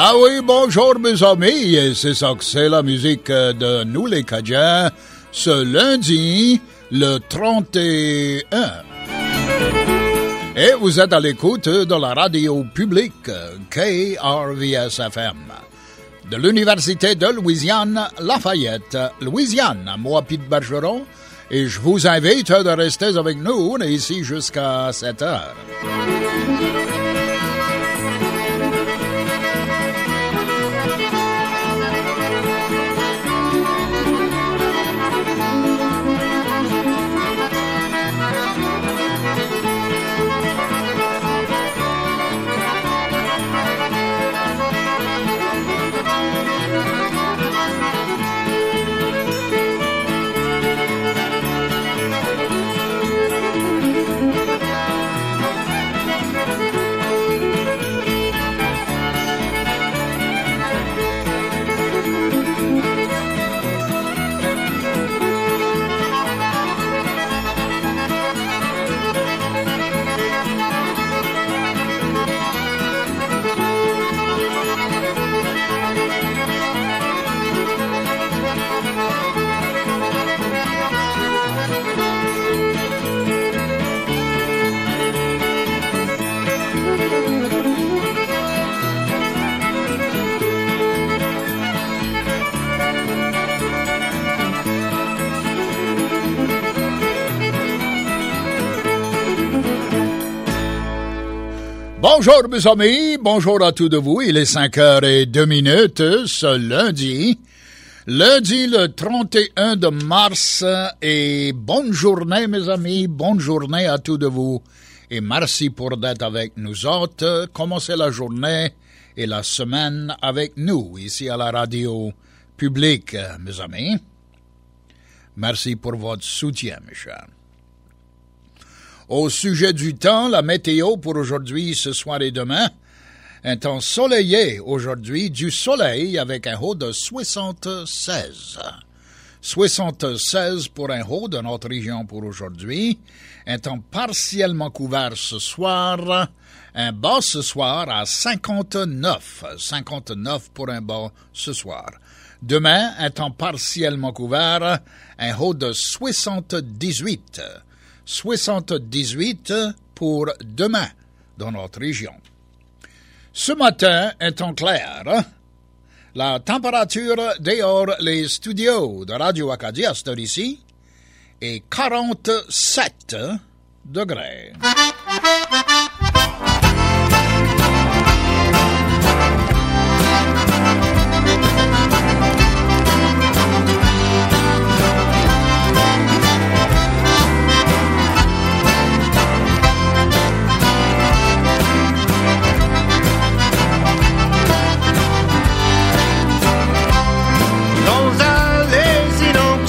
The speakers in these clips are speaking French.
Ah oui, bonjour mes amis, et c'est ça que c'est la musique de nous les Cajuns, ce lundi, le 31. Et vous êtes à l'écoute de la radio publique KRVS-FM, de l'Université de Louisiane, Lafayette, Louisiane. Moi, Pete Bergeron, et je vous invite de rester avec nous ici jusqu'à 7 heures. Bonjour mes amis, bonjour à tous de vous, il est 5h02 ce lundi le 31 de mars et bonne journée mes amis, bonne journée à tous de vous et merci pour d'être avec nous autres, commencez la journée et la semaine avec nous ici à la radio publique mes amis, merci pour votre soutien mes chers. Au sujet du temps, la météo pour aujourd'hui, ce soir et demain, un temps soleillé aujourd'hui, du soleil avec un haut de 76. 76 pour un haut de notre région pour aujourd'hui, un temps partiellement couvert ce soir, un bas ce soir à 59. 59 pour un bas ce soir. Demain, un temps partiellement couvert, un haut de 78. 78 pour demain dans notre région. Ce matin, un temps clair. La température dehors les studios de Radio Acadia, c'est ici, est 47 degrés.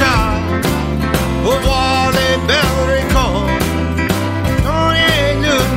Pour voir les belles récoltes, on est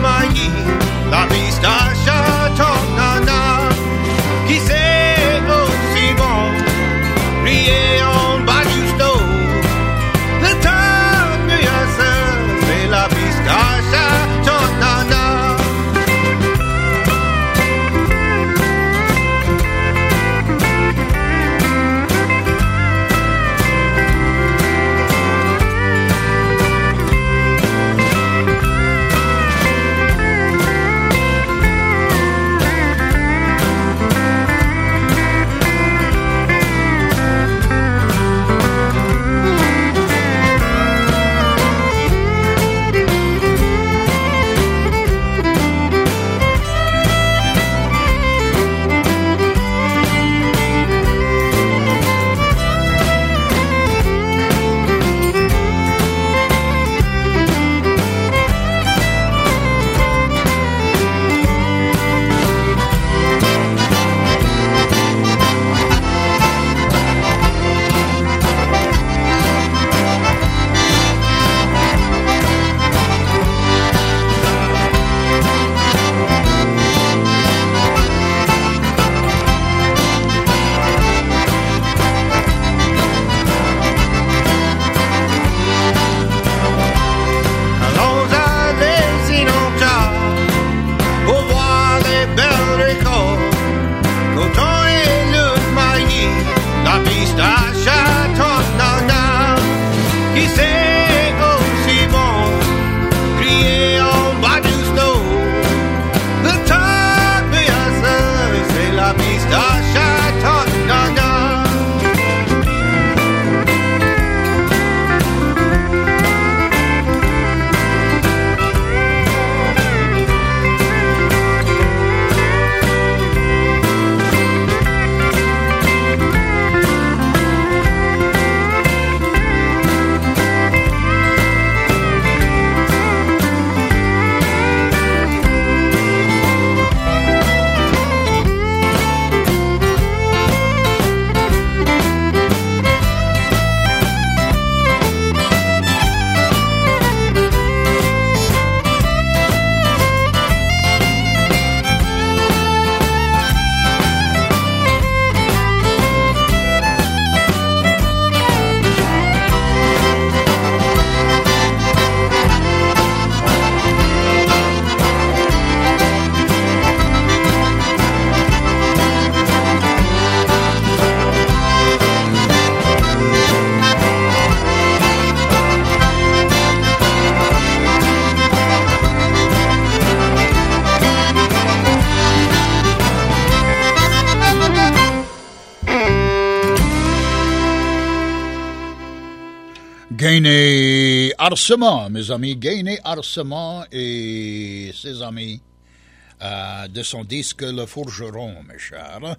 Gainé Arcement, mes amis. Gainé Arcement et ses amis de son disque Le Forgeron, mes chers.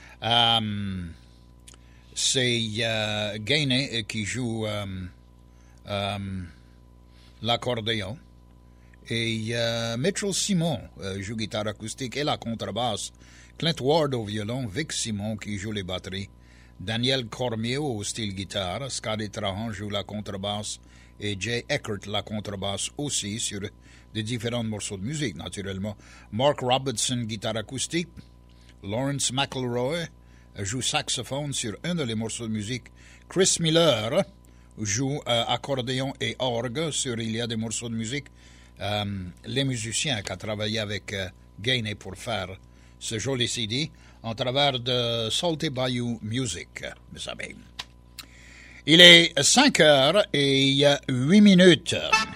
C'est Gainé qui joue l'accordéon et Mitchell Simon joue guitare acoustique et la contrebasse. Clint Ward au violon, Vic Simon qui joue les batteries, Daniel Cormier au style guitare, Scotty Trahan joue la contrebasse et Jay Eckert la contrebasse aussi sur de différents morceaux de musique, naturellement. Mark Robertson, guitare acoustique. Lawrence McElroy joue saxophone sur un des morceaux de musique. Chris Miller joue accordéon et orgue sur il y a des morceaux de musique. Les musiciens qui ont travaillé avec Gainé pour faire ce joli CD en travers de Salty Bayou Music, mes amis. Il est 5h08.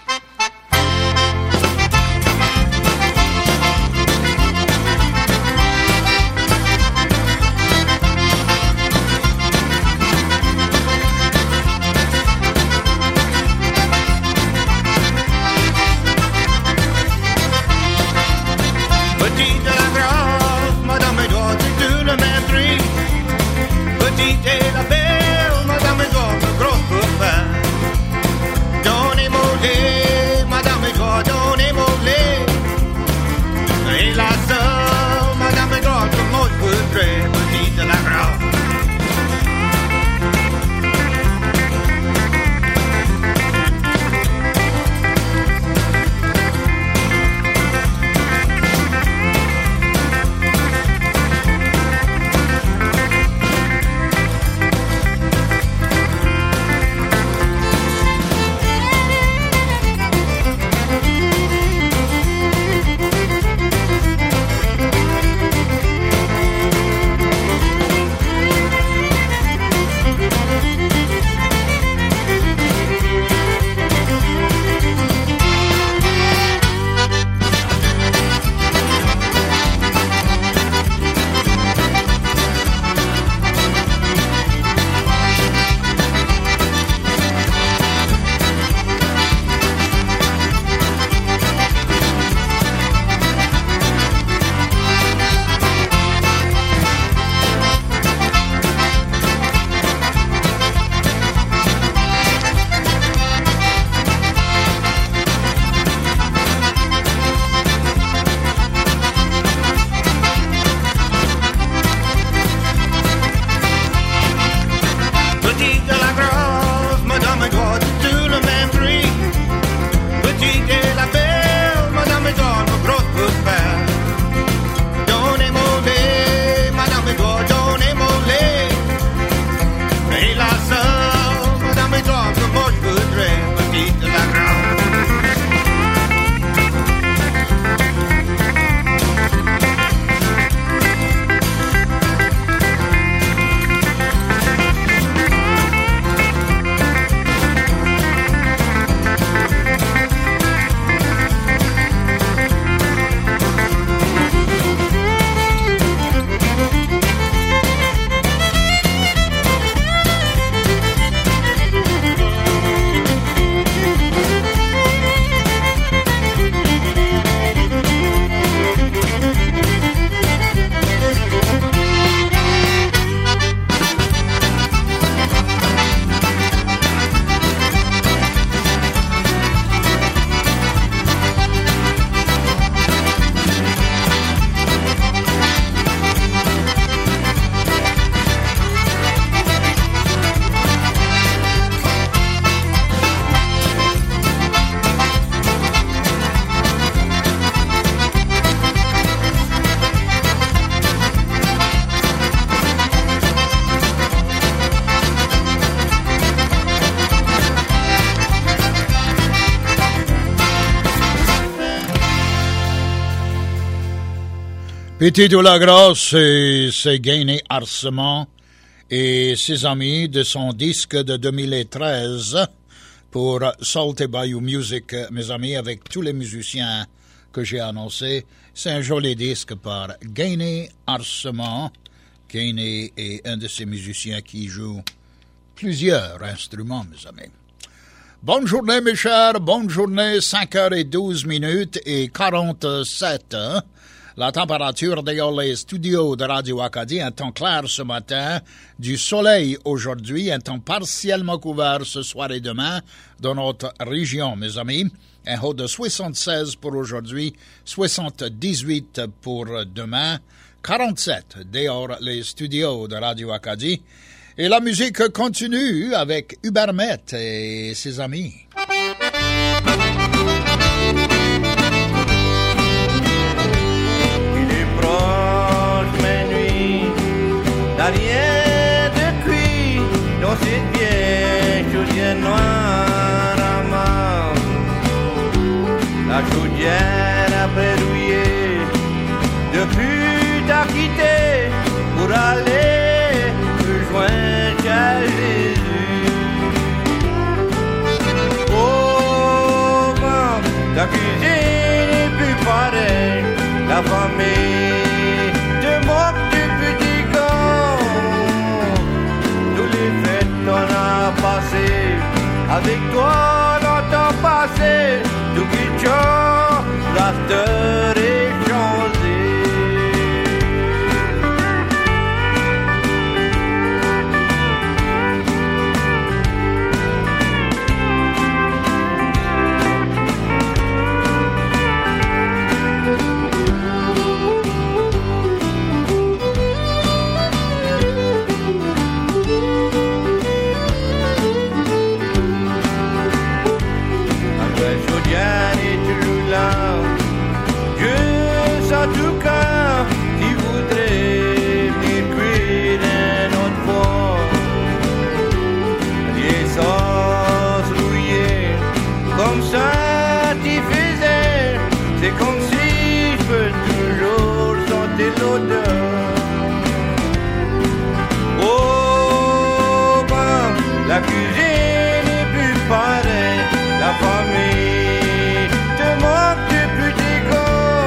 Petit de la grâce, c'est Gainé Arcement et ses amis de son disque de 2013 pour Salty Bayou Music, mes amis, avec tous les musiciens que j'ai annoncés. C'est un joli disque par Gainé Arcement. Gainé est un de ces musiciens qui joue plusieurs instruments, mes amis. Bonne journée, mes chers. Bonne journée, 5h12 et 47. La température dehors les studios de Radio Acadie, un temps clair ce matin, du soleil aujourd'hui, un temps partiellement couvert ce soir et demain dans notre région, mes amis. Un haut de 76 pour aujourd'hui, 78 pour demain, 47 dehors les studios de Radio Acadie. Et la musique continue avec Hubert Met et ses amis. Il est proche minuit, derrière de cuir, dans cette vieille chaudière noire à main. La chaudière a bredouillé, depuis t'a quitté pour aller rejoindre Jésus. Oh, maman, ta cuisine est plus pareille, la famille te moque du petit gars. Tous les fêtes qu'on a passées, avec toi dans ton passé, tout qui chante, l'after est changé. En tout cas, qui voudrait venir cuire un autre fois, l'essence rouillée, comme ça t'y faisais, c'est comme si je peux toujours sentir l'odeur. Oh, ben, la cuisine est plus pareille, la famille te manque du petit gars.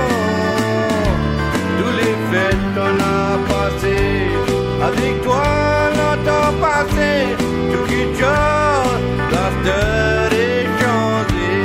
On a passé avec toi longtemps passé, tout qui chante, l'after est changé.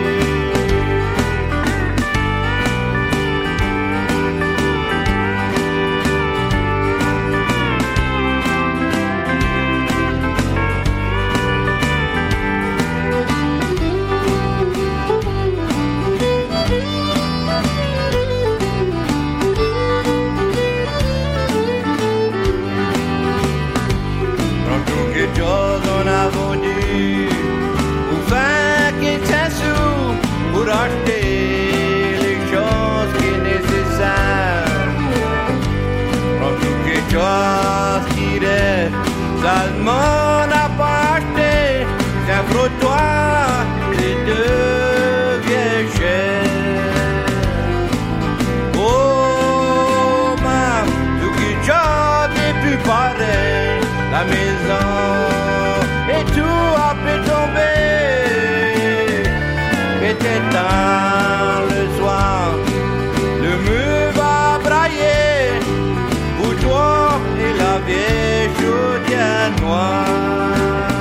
On a vendu pour faire quelques sous pour acheter les choses qui sont nécessaires. Prends toutes les choses qui restent, seulement n'a pas acheté, c'est un frottoir, c'est devient cher. Oh, maman, tout qui chante n'est plus pareil, la maison et tout a pu tomber. Était tard le soir, le mur va brailler pour toi et la vieille chaudière noire.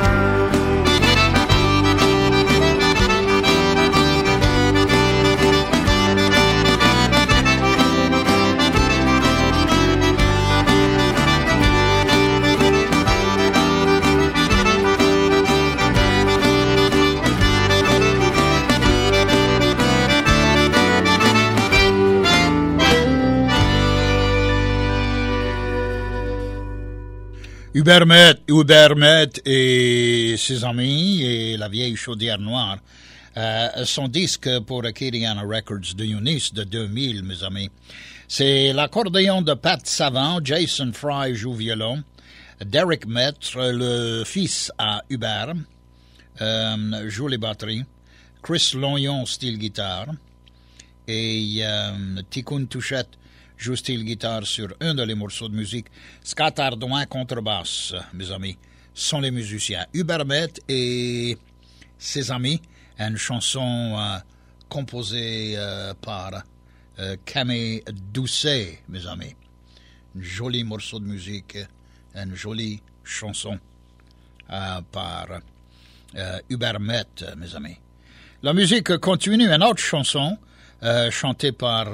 Hubert Met et ses amis et la vieille chaudière noire. Son disque pour Acadiana Records de Eunice de 2000, mes amis. C'est l'accordéon de Pat Savant, Jason Fry joue violon, Derek Maître, le fils à Hubert, joue les batteries, Chris Lognon style guitare et Ticoun Touchette joue style guitare sur un de les morceaux de musique. Scott Ardouin contrebasse, mes amis, sont les musiciens. Hubert Met et ses amis, une chanson composée par Camille Doucet, mes amis. Un joli morceau de musique, une jolie chanson par Ubermet, mes amis. La musique continue, une autre chanson chantée par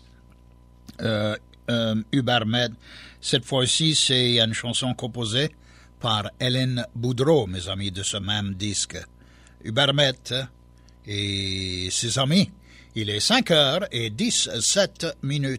Ubermet. Cette fois-ci, c'est une chanson composée par Hélène Boudreau, mes amis, de ce même disque. Ubermet et ses amis. Il est 5h17.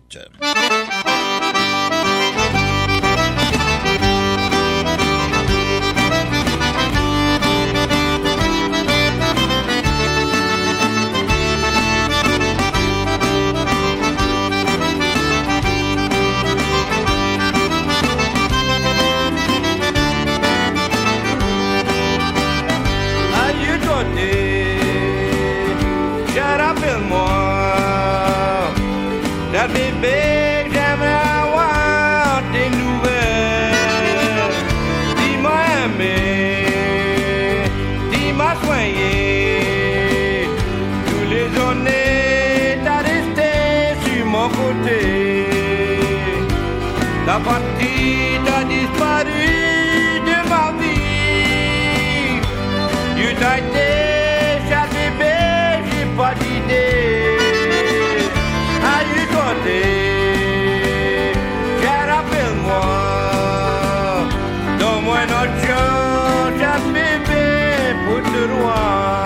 Bébé, j'aimerais avoir des nouvelles. Dis-moi aimer, dis-moi soigner. Tous les journées, t'as resté sur mon côté. Ta partie, t'as disparu de ma vie. Tu t'as été, cher bébé, j'ai pas d'idée. Rappelle-moi, donne-moi notre chance, bébé, pour te roi.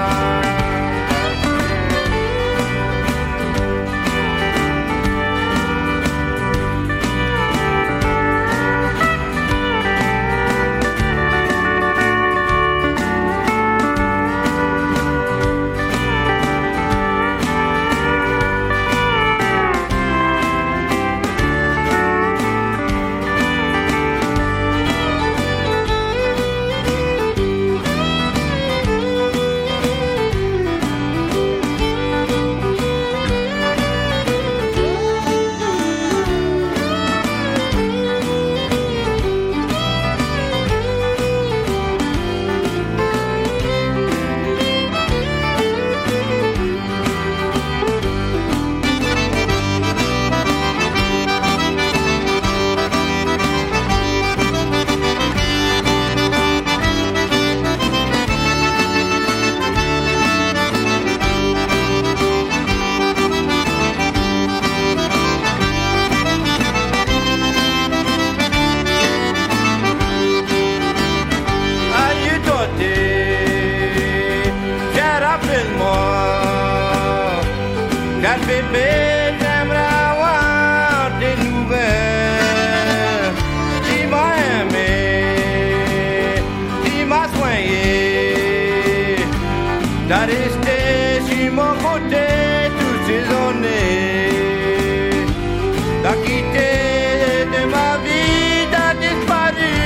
Bébé, j'aimerais avoir des nouvelles. Dis-moi aimer, dis-moi soigner. T'as resté sur mon côté toutes ces années. T'as quitté de ma vie, t'as disparu.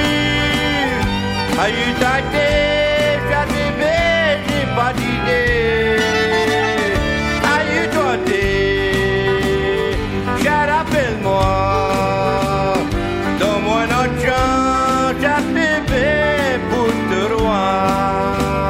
As-tu été, cher bébé, j'ai pas d'idée. Rappelle-moi, donne-moi notre chance, bébé, pour te roi.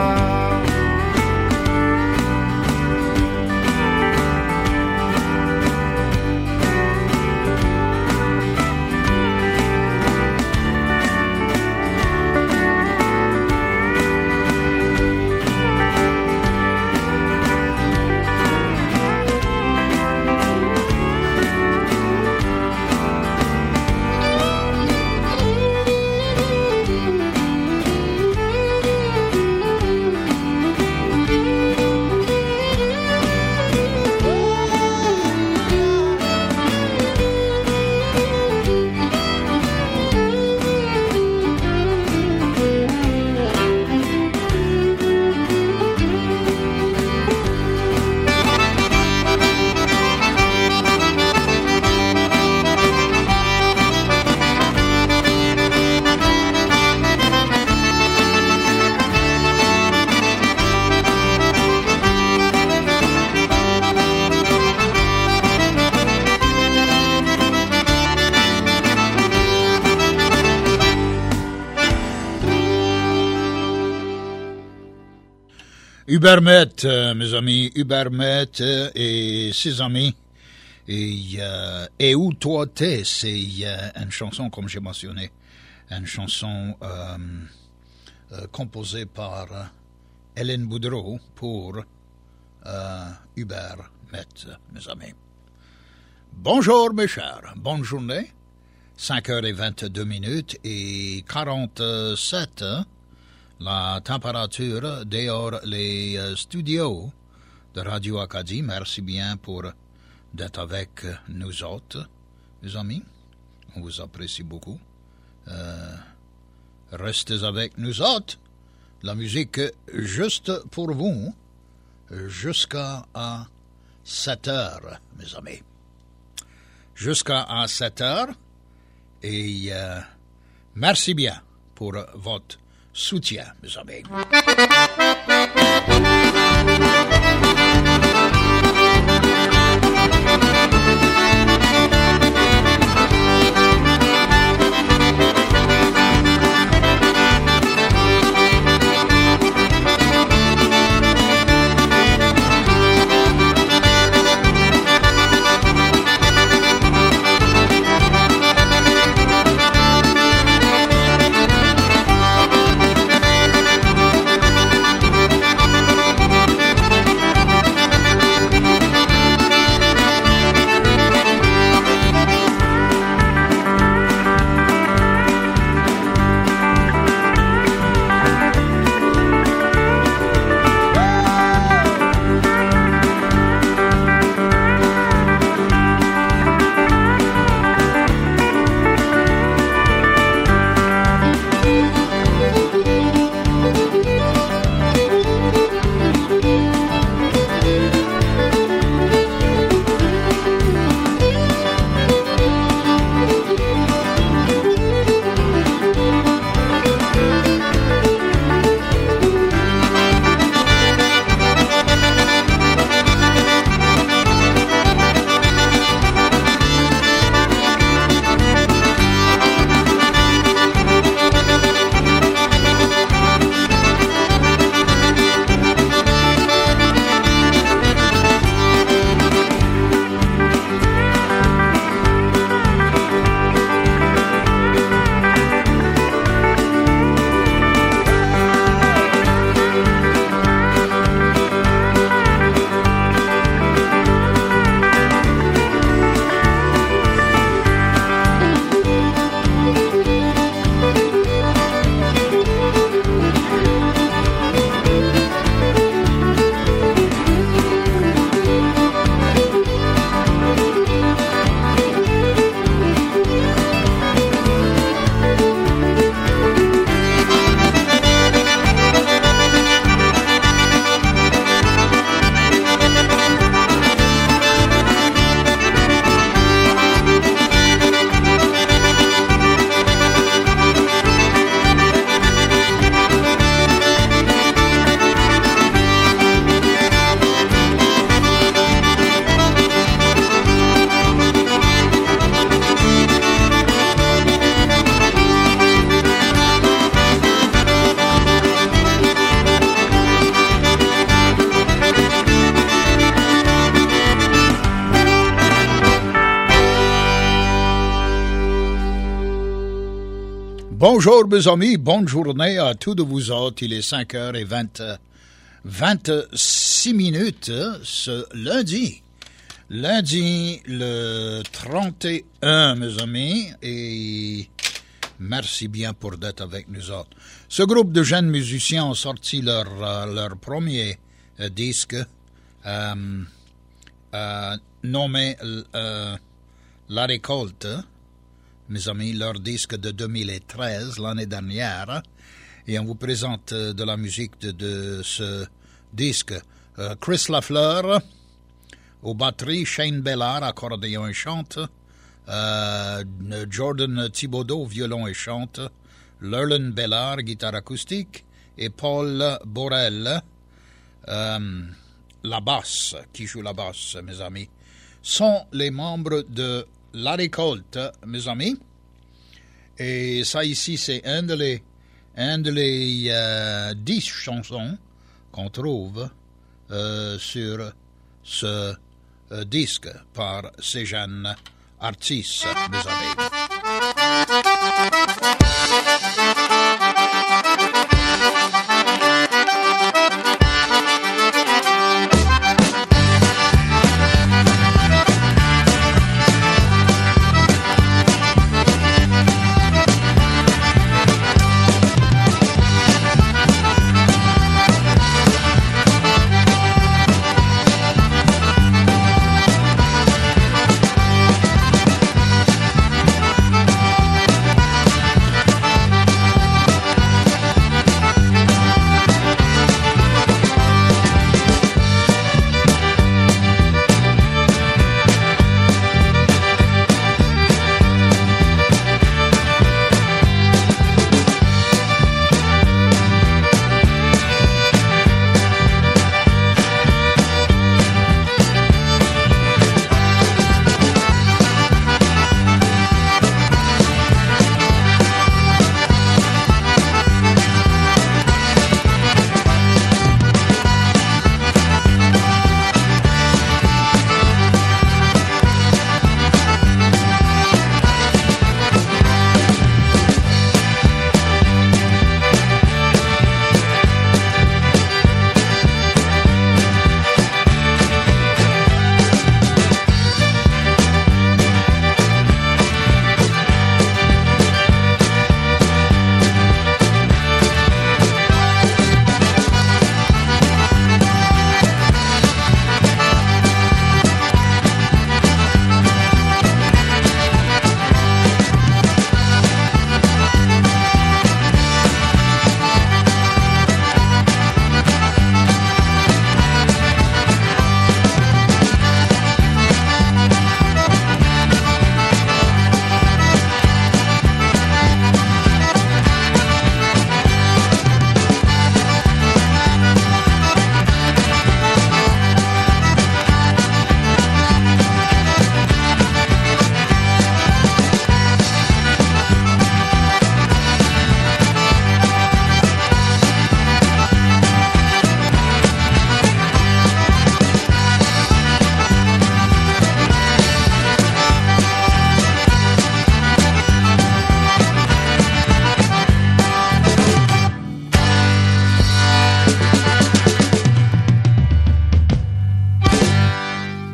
Ubermet, mes amis, Ubermet et ses amis. Et où toi t'es, c'est une chanson, comme j'ai mentionné, une chanson composé par Hélène Boudreau pour Hubert Metz, mes amis. Bonjour mes chers, bonne journée. 5h22 et 47, la température dehors les studios de Radio Acadie. Merci bien pour d'être avec nous autres, mes amis. On vous apprécie beaucoup. Restez avec nous autres. La musique juste pour vous jusqu'à 7h, mes amis. Jusqu'à 7h. Et merci bien pour votre soutien, mes amis. Bonjour mes amis, bonne journée à tous de vous autres. Il est 5h26 ce lundi. Lundi le 31 mes amis, et merci bien pour d'être avec nous autres. Ce groupe de jeunes musiciens ont sorti leur premier disque nommé La Récolte. Mes amis, leur disque de 2013, l'année dernière, et on vous présente de la musique de ce disque. Chris Lafleur, aux batteries, Shane Bellard, accordéon et chante, Jordan Thibodeau, violon et chante, Lerlin Bellard, guitare acoustique, et Paul Borel, la basse, qui joue la basse, mes amis, sont les membres de La Récolte, mes amis. Et ça ici, c'est un de les 10 chansons qu'on trouve sur ce disque par ces jeunes artistes, mes amis.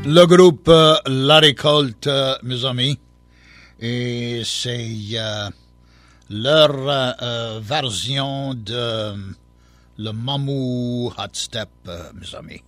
Le groupe La Récolte, mes amis, et c'est leur version de le Mamou Hot Step, mes amis,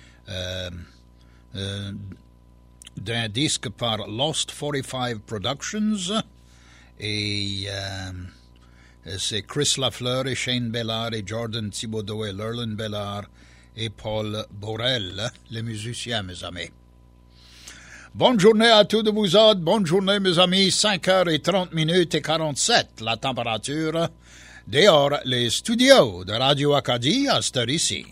d'un disque par Lost 45 Productions, et c'est Chris Lafleur et Shane Bellard et Jordan Thibodeau et Lerlin Bellard et Paul Borel, les musiciens, mes amis. Bonne journée à tous de vous autres. Bonne journée, mes amis. 5h30 et 47, la température. Dehors, les studios de Radio Acadie à cette heure ici.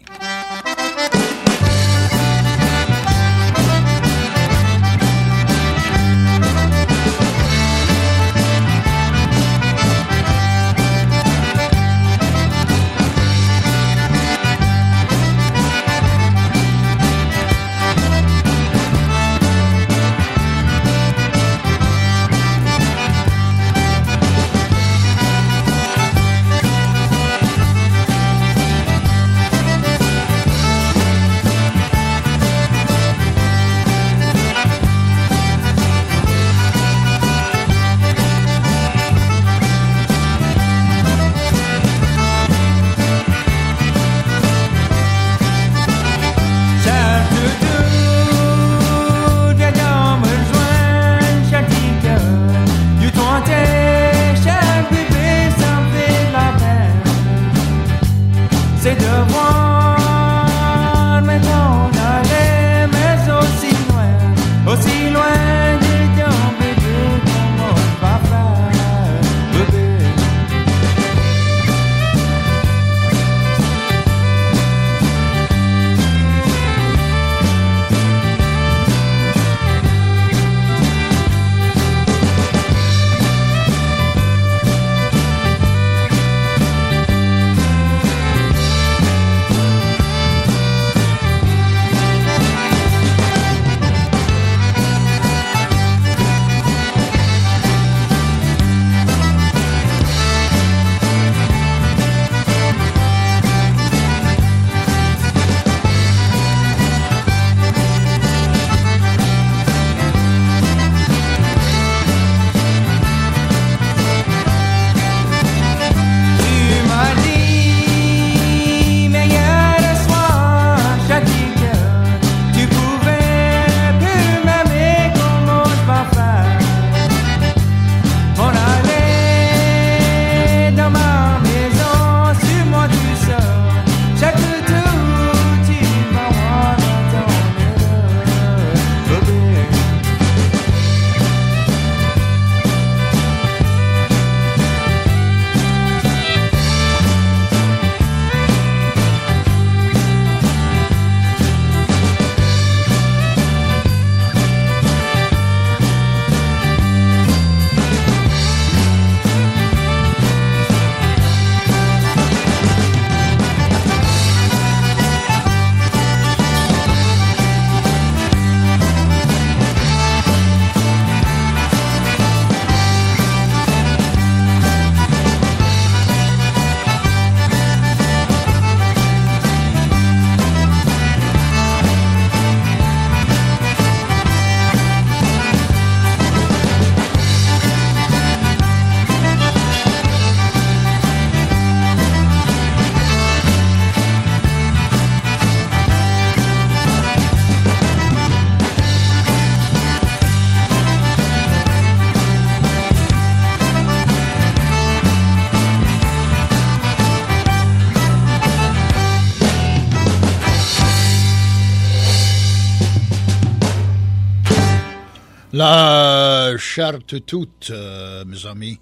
La charte toute, mes amis,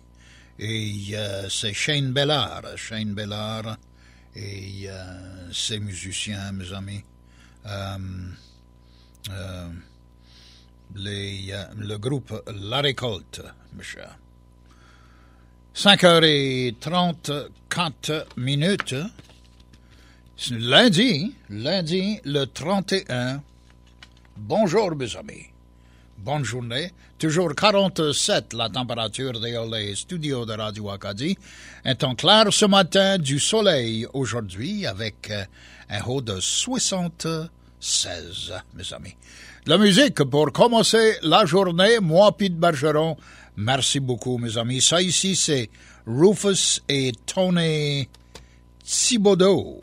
et c'est Shane Bellard et ses musiciens, mes amis. Le groupe La Récolte, mes chers. 5h34, lundi le 31. Bonjour, mes amis. Bonne journée. Toujours 47, la température dans les studios de Radio Acadie. Un temps clair ce matin, du soleil aujourd'hui avec un haut de 60 16, mes amis. La musique pour commencer la journée, moi, Pete Bergeron, merci beaucoup, mes amis. Ça ici, c'est Rufus et Tony Thibodeau.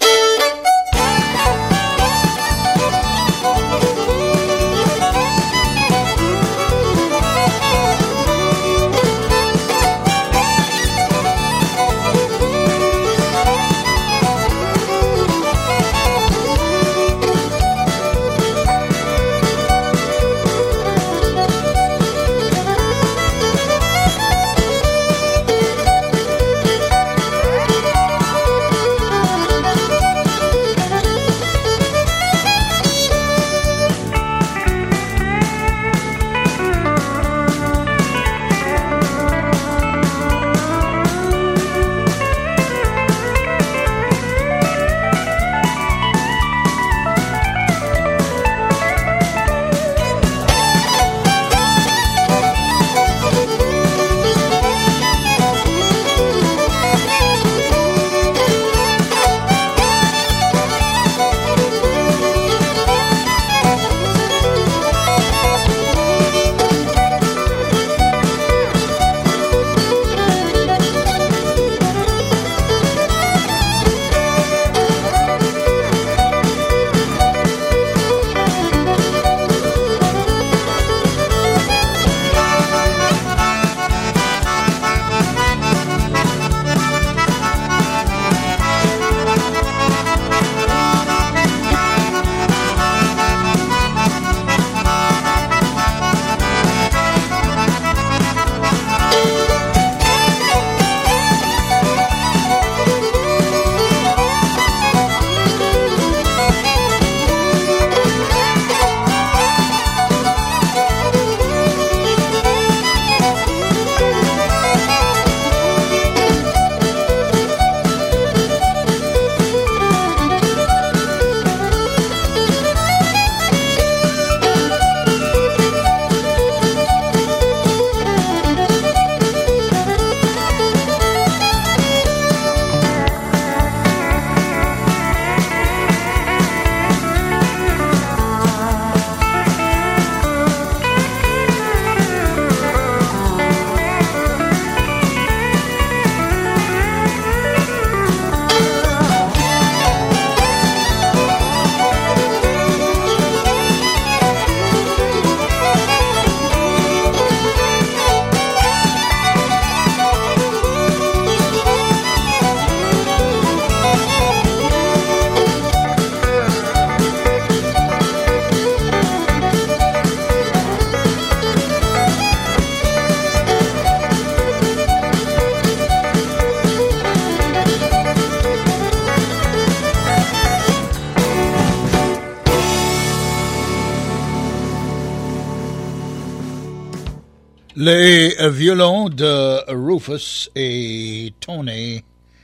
Les violons de Rufus et Tony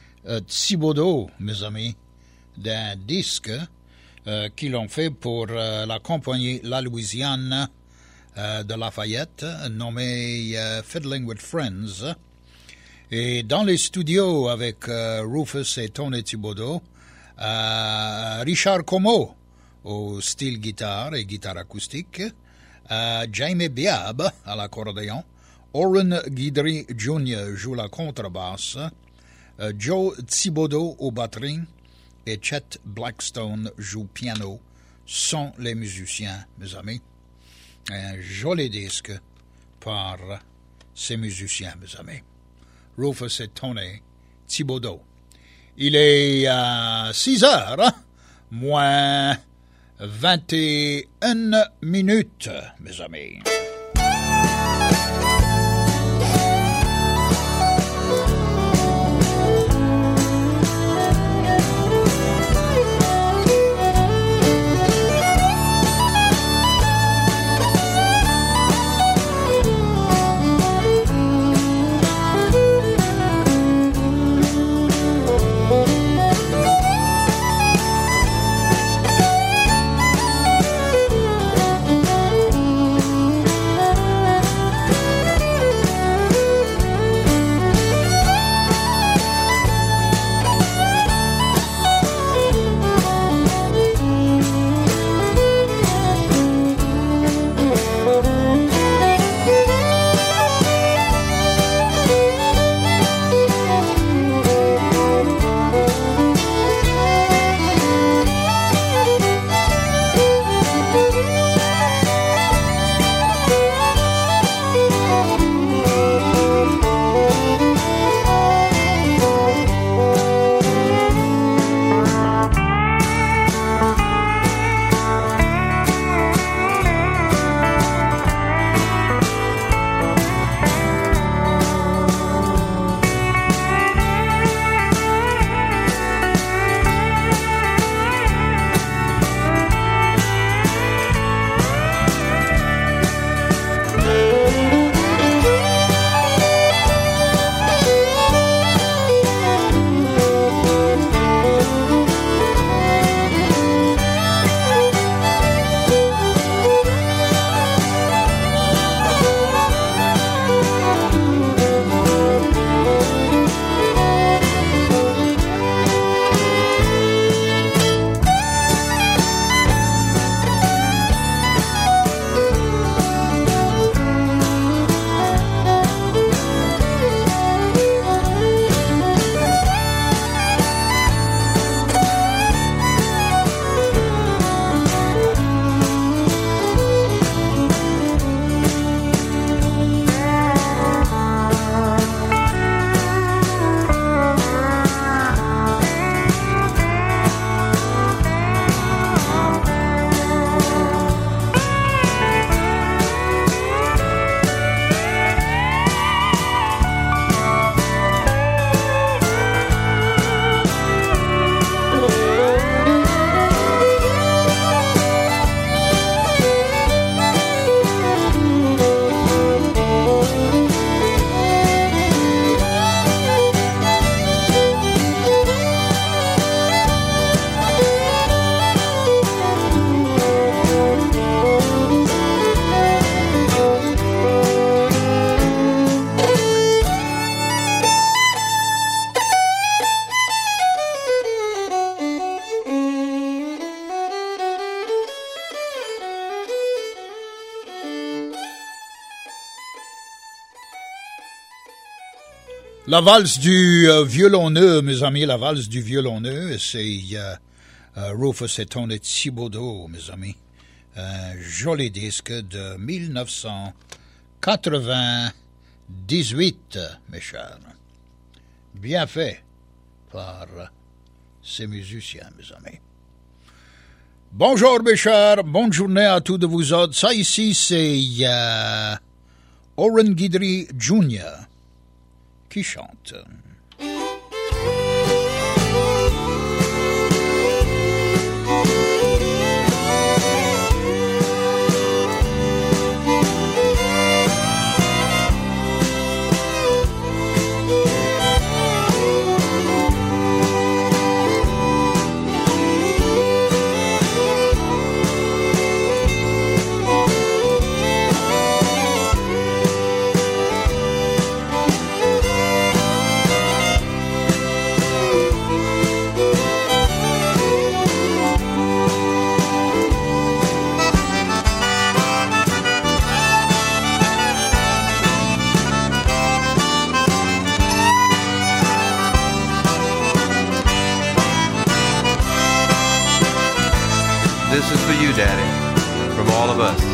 Thibodeau, mes amis, d'un disque qu'ils ont fait pour la compagnie La Louisiane de Lafayette, nommé Fiddling with Friends. Et dans les studios avec Rufus et Tony Thibodeau, Richard Como au style guitare et guitare acoustique, Jamie Biab à l'accordéon, Orrin Guidry Jr. joue la contrebasse, Joe Thibodeau aux batteries et Chet Blackstone joue piano, sont les musiciens, mes amis. Un joli disque par ces musiciens, mes amis. Rufus et Tony Thibodeau. Il est 6 heures, moins 21 minutes, mes amis. La valse du violonneux, mes amis, la valse du violonneux, c'est Rufus et Tony Thibodeau, mes amis. Un joli disque de 1998, mes chers. Bien fait par ces musiciens, mes amis. Bonjour, mes chers. Bonne journée à tous de vous autres. Ça ici, c'est Oren Guidry Jr. qui chante. This is for you, Daddy, from all of us.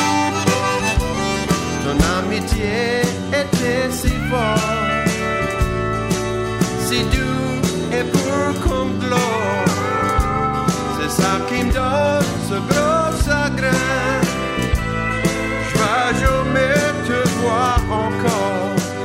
Ton amitié était si forte, si doux et pur comme de l'or. C'est ça qui me donne ce gros chagrin. Je vais jamais te voir encore.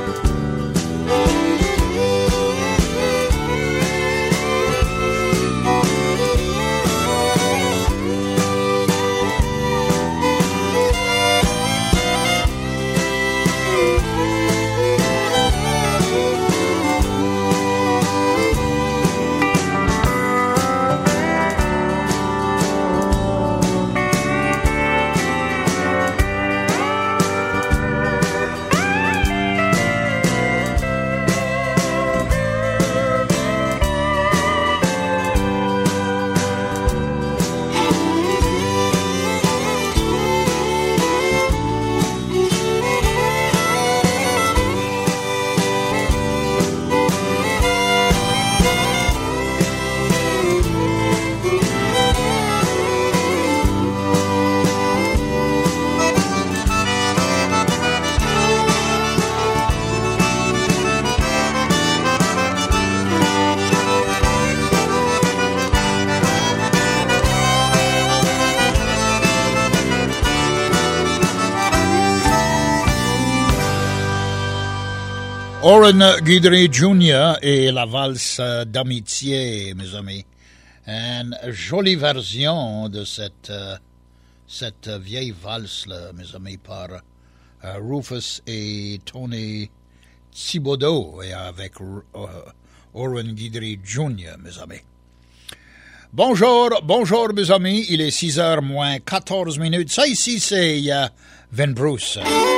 Oren Guidry Jr. et la valse d'amitié, mes amis. Une jolie version de cette vieille valse-là, mes amis, par Rufus et Tony Thibodeau et avec Oren Guidry Jr., mes amis. Bonjour, mes amis. Il est 6h moins 14 minutes. Ça ici, c'est Vin Bruce.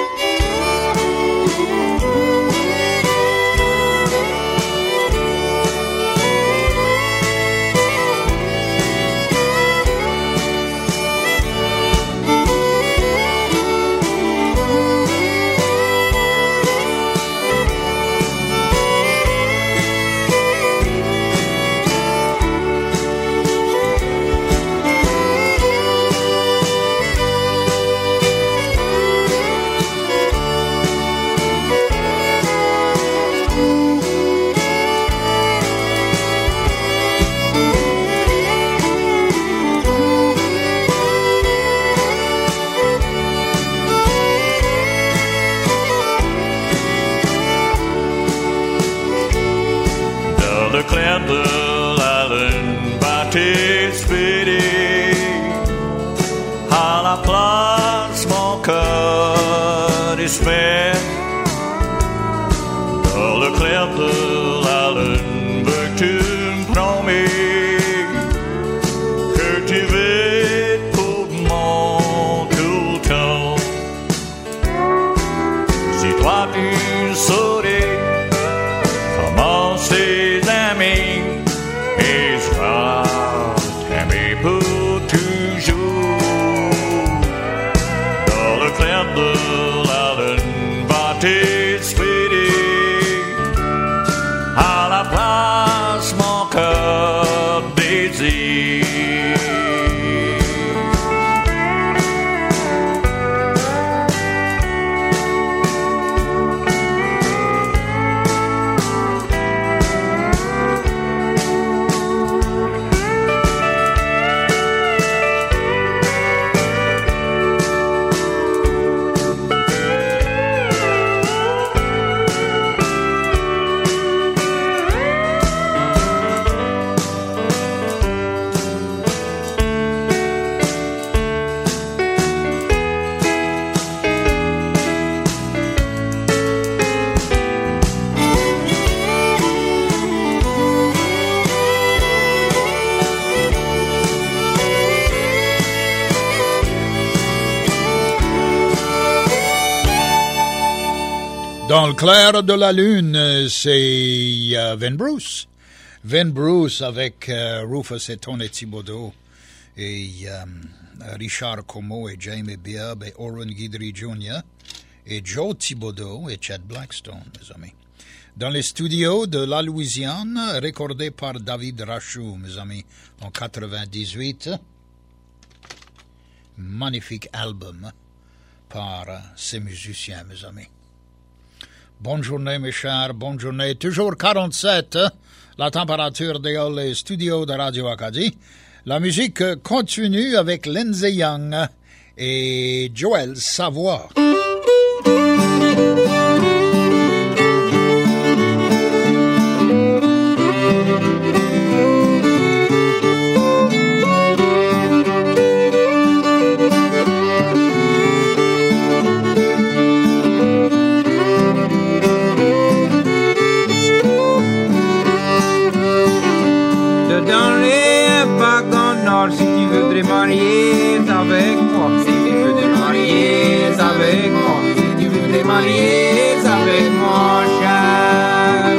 Dans le clair de la lune, veux-tu me promettre que tu veux pour mon tout le temps? Si toi tu saurais comment ses amis et je t'aimer pour toujours. Dans le clair de la lune, va-t-il Dans le clair de la lune, c'est Vin Bruce. Vin Bruce avec Rufus et Tony Thibodeau et Richard Como et Jamie Bibb et Oren Guidry Jr. et Joe Thibodeau et Chet Blackstone, mes amis. Dans les studios de la Louisiane, recordé par David Rachou, mes amis, en 98. Magnifique album par ces musiciens, mes amis. Bonne journée, mes chers, bonne journée. Toujours 47, la température dans les studios de Radio Acadie. La musique continue avec Lindsay Young et Joël Savoie. Si tu veux te marier avec moi, si tu veux te marier avec moi, si tu veux te marier avec moi, cher.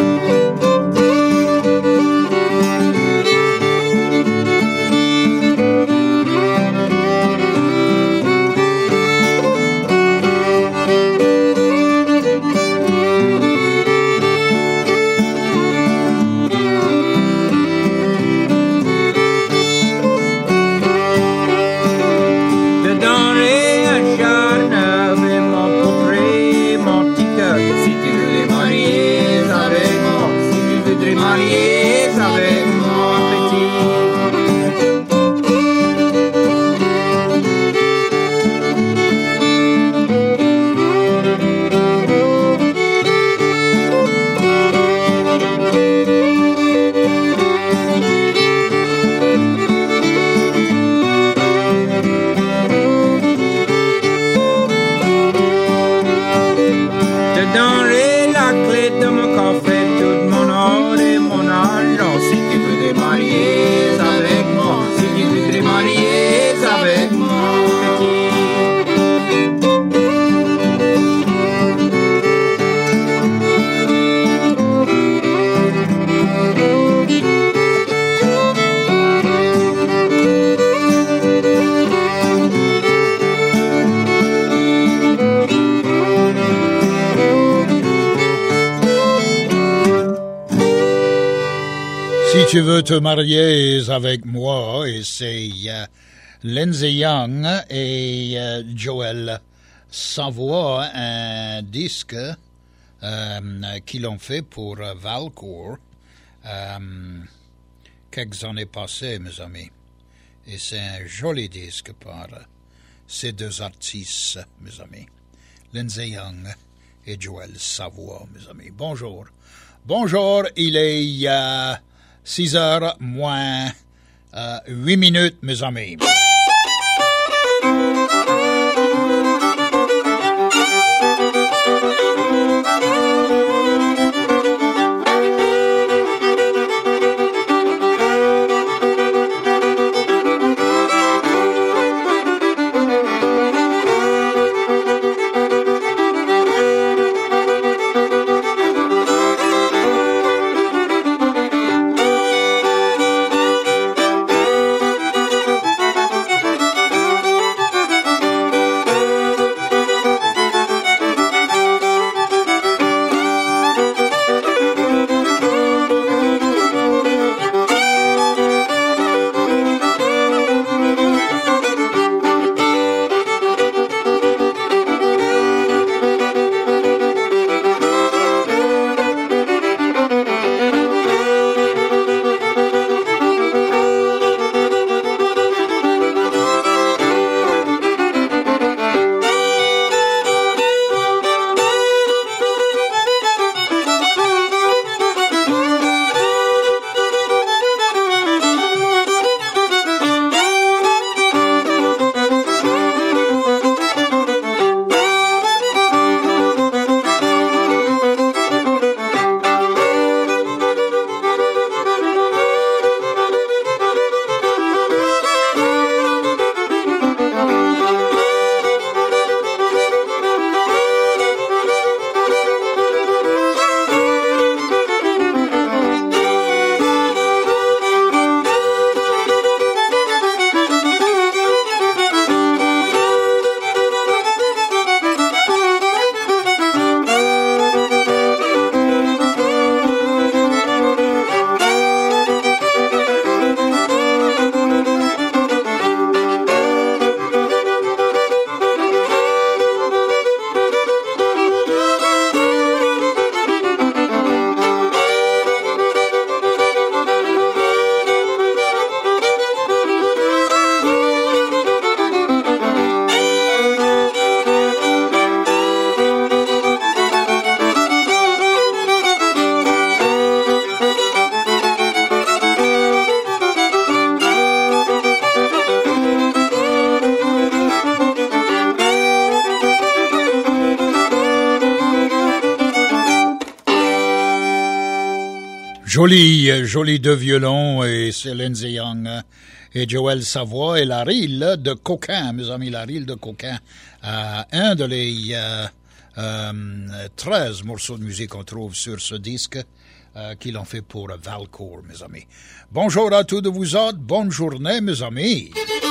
Tu veux te marier avec moi, et c'est Lindsay Young et Joël Savoie, un disque qu'ils ont fait pour Valcourt quelques années passées, mes amis. Et c'est un joli disque par ces deux artistes, mes amis. Lindsay Young et Joël Savoie, mes amis. Bonjour. Bonjour, il est 6 heures moins 8 minutes, mes amis. Joli deux violons et Céline Young et Joël Savoie et la rille de Coquin, mes amis, la rille de Coquin. Un de les 13 morceaux de musique qu'on trouve sur ce disque qu'ils ont fait pour Valcourt, mes amis. Bonjour à tous de vous autres, bonne journée, mes amis.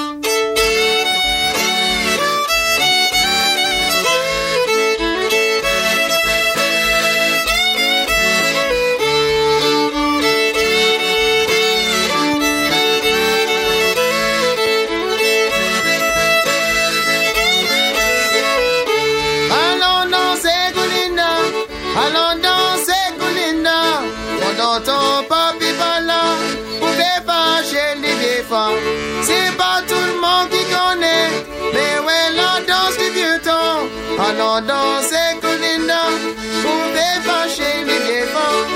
C'est pas tout le monde qui connaît, mais ouais, la danse du vieux temps. Allons danser, Colinda, pouvez fâcher les vieux vents.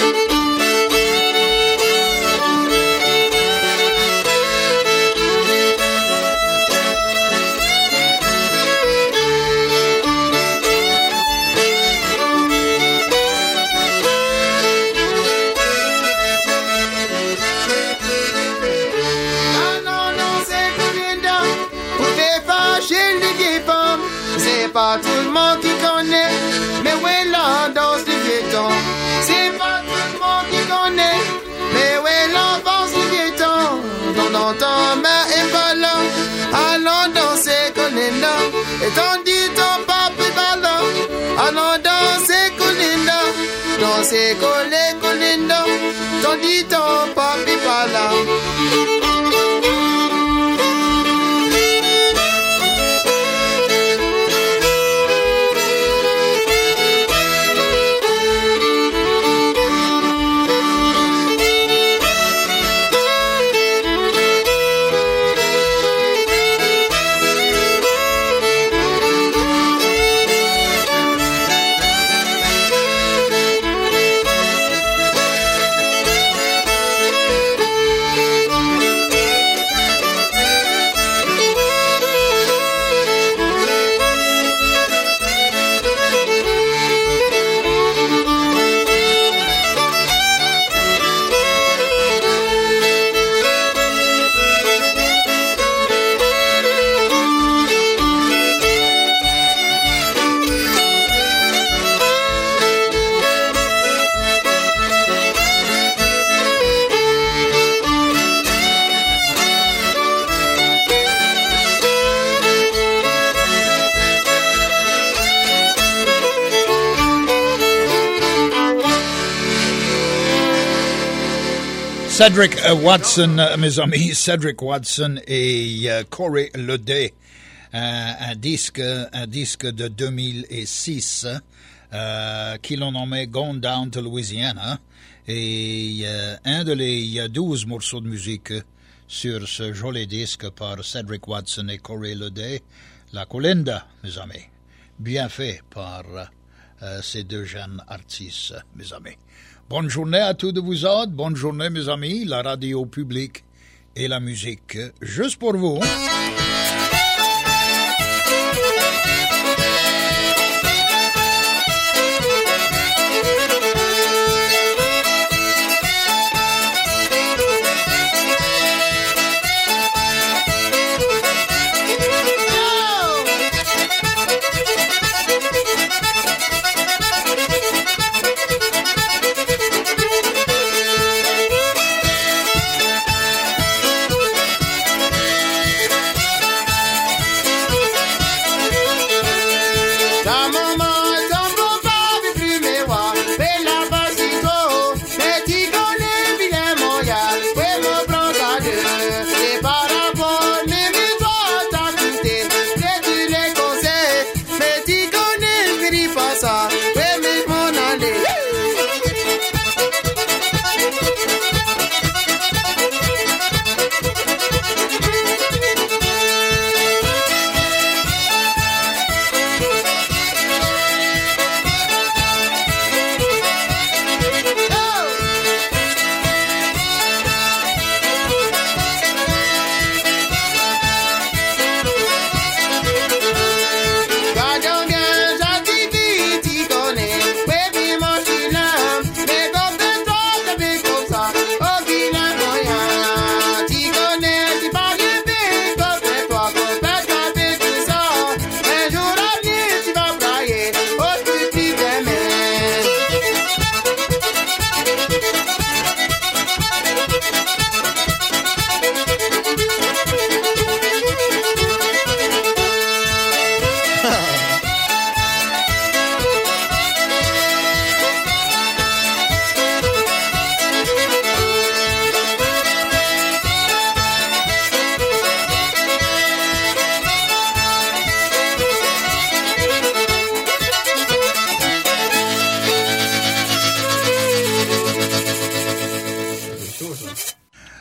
Pas tout le monde qui connaît, mais ouais, la danse du vieux temps. C'est pas tout le monde qui connaît, mais ouais, la danse du vieux temps. Dans ton main est pas là, allons danser, Colinda. Et tandis ton papa est pas là, allons danser, Colinda. Danser, Colinda, tandis ton papa est pas là. Cedric Watson, mes amis, Cedric Watson et Corey Ledet, un disque de 2006 qui l'ont nommé Gone Down to Louisiana et un de les 12 morceaux de musique sur ce joli disque par Cedric Watson et Corey Ledet, La Colinda, mes amis, bien fait par ces deux jeunes artistes, mes amis. Bonne journée à tous de vous autres, bonne journée mes amis, la radio publique et la musique, juste pour vous.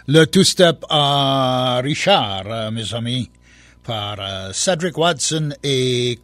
Le two-step à Richard, mes amis, par Cedric Watson et